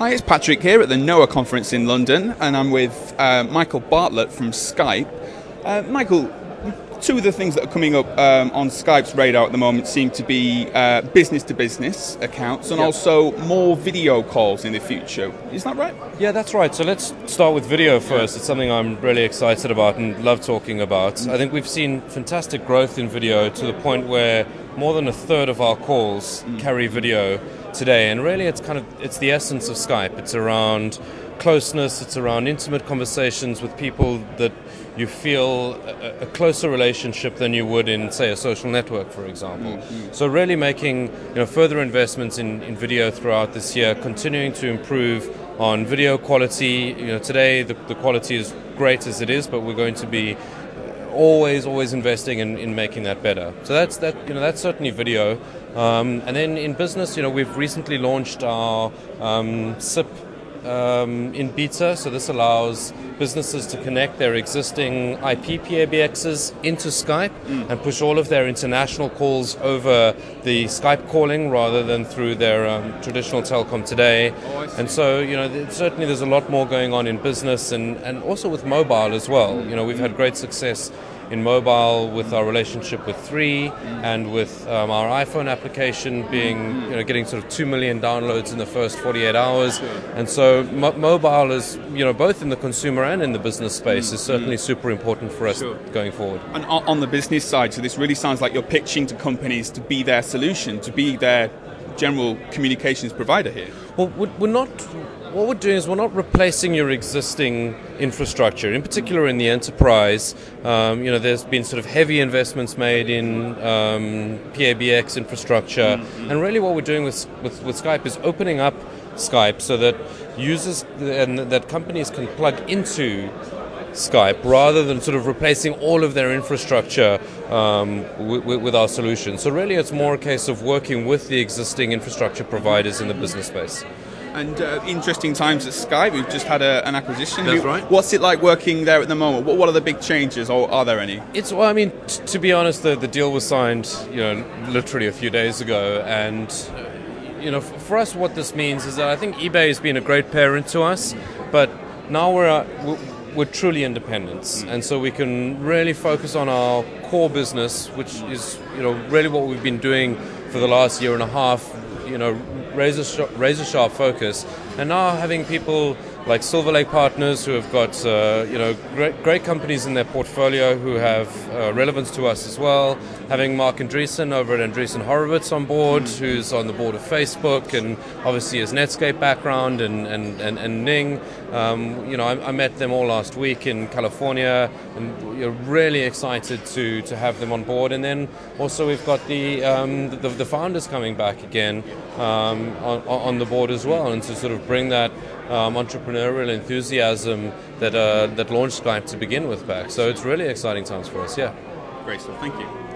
Hi, it's Patrick here at the NOAA conference in London, and I'm with Michael Bartlett from Skype. Michael, two of the things that are coming up on Skype's radar at the moment seem to be business-to-business accounts and also more video calls in the future. Is that right? Yeah, that's right. So let's start with video first. It's something I'm really excited about and love talking about. I think we've seen fantastic growth in video to the point where more than a third of our calls carry video today, and really it's the essence of Skype. It's around closeness, it's around intimate conversations with people that you feel a closer relationship than you would in, say, a social network, for example. So really making further investments in video throughout this year, continuing to improve on video quality. Today the quality is great as it is, but we're going to be always investing in making that better. So that's certainly video. And then in business, we've recently launched our SIP in beta. So this allows businesses to connect their existing IP PABXs into Skype and push all of their international calls over the Skype calling rather than through their traditional telecom today. And so, certainly there's a lot more going on in business and also with mobile as well. We've had great success in mobile with our relationship with 3 and with our iPhone application being, getting sort of 2 million downloads in the first 48 hours. And so mobile is, both in the consumer and in the business space is certainly super important for us going forward. And on the business side, so this really sounds like you're pitching to companies to be their solution, to be their general communications provider here. Well, what we're doing is we're not replacing your existing infrastructure. In particular, in the enterprise, there's been sort of heavy investments made in PABX infrastructure, and really what we're doing with Skype is opening up Skype so that users and that companies can plug into Skype rather than sort of replacing all of their infrastructure with our solution. So really it's more a case of working with the existing infrastructure providers in the business space. And interesting times at Skype. We've just had an acquisition. That's right. What's it like working there at the moment? What are the big changes, or are there any? To be honest, the deal was signed, literally a few days ago, and for us, what this means is that I think eBay has been a great parent to us, but now we're truly independent, and so we can really focus on our core business, which is really what we've been doing for the last year and a half. Razor sharp focus, and now having people like Silver Lake Partners who have got great companies in their portfolio who have relevance to us as well. Having Mark Andreessen over at Andreessen Horowitz on board, who's on the board of Facebook and obviously his Netscape background, and Ning. I met them all last week in California, and really excited to have them on board. And then also we've got the founders coming back again on the board as well, and to sort of bring that entrepreneurial enthusiasm that launched Skype to begin with back. So it's really exciting times for us. Yeah. Great stuff. Thank you.